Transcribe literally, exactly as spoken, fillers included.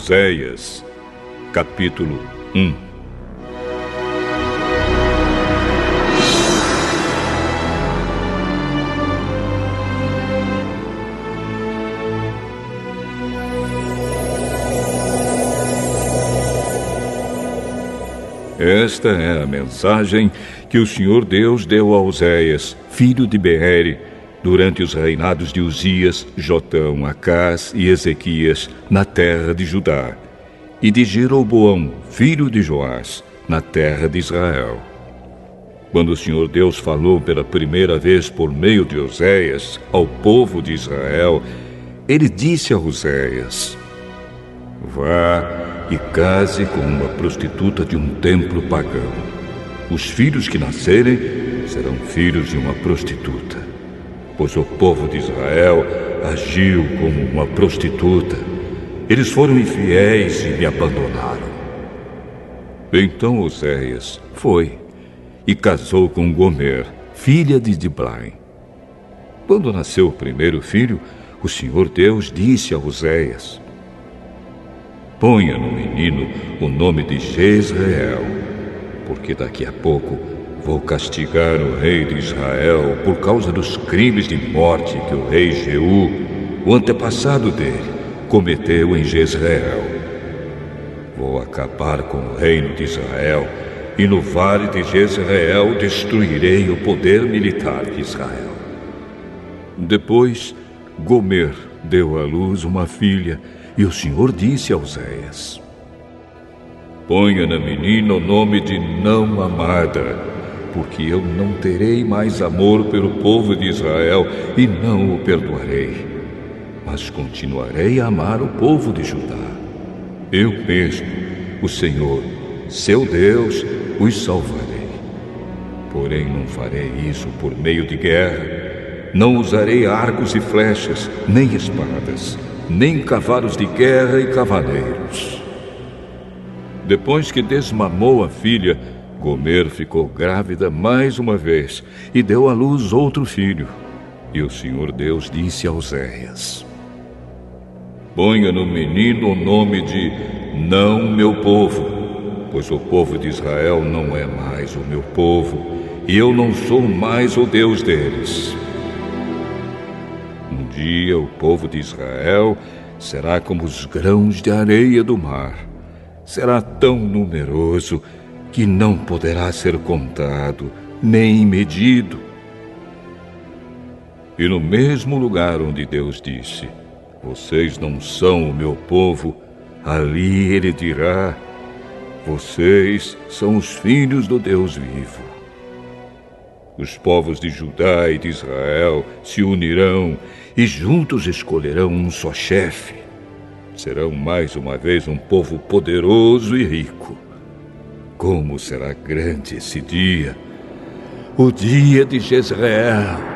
Oséias, capítulo um. Esta é a mensagem que o Senhor Deus deu a Oséias, filho de Beere, durante os reinados de Uzias, Jotão, Acás e Ezequias, na terra de Judá, e de Jeroboão, filho de Joás, na terra de Israel. Quando o Senhor Deus falou pela primeira vez por meio de Oséias ao povo de Israel, ele disse a Oséias: vá e case com uma prostituta de um templo pagão. Os filhos que nascerem serão filhos de uma prostituta. Pois o povo de Israel agiu como uma prostituta. Eles foram infiéis e me abandonaram. Então Oséias foi e casou com Gomer, filha de Diblai. Quando nasceu o primeiro filho, o Senhor Deus disse a Oséias: ponha no menino o nome de Jezreel, porque daqui a pouco vou castigar o rei de Israel por causa dos crimes de morte que o rei Jeú, o antepassado dele, cometeu em Jezreel. Vou acabar com o reino de Israel e no vale de Jezreel destruirei o poder militar de Israel. Depois, Gomer deu à luz uma filha e o Senhor disse a Oséias: ponha na menina o nome de não amada, porque eu não terei mais amor pelo povo de Israel e não o perdoarei, mas continuarei a amar o povo de Judá. Eu mesmo, o Senhor, seu Deus, os salvarei. Porém não farei isso por meio de guerra, não usarei arcos e flechas, nem espadas, nem cavalos de guerra e cavaleiros. Depois que desmamou a filha, Gomer ficou grávida mais uma vez e deu à luz outro filho. E o Senhor Deus disse a Oséias: ponha no menino o nome de não meu povo, pois o povo de Israel não é mais o meu povo, e eu não sou mais o Deus deles. Um dia o povo de Israel será como os grãos de areia do mar. Será tão numeroso que não poderá ser contado, nem medido. E no mesmo lugar onde Deus disse: vocês não são o meu povo, ali ele dirá: vocês são os filhos do Deus vivo. Os povos de Judá e de Israel se unirão e juntos escolherão um só chefe. Serão mais uma vez um povo poderoso e rico. Como será grande esse dia, o dia de Jezreel!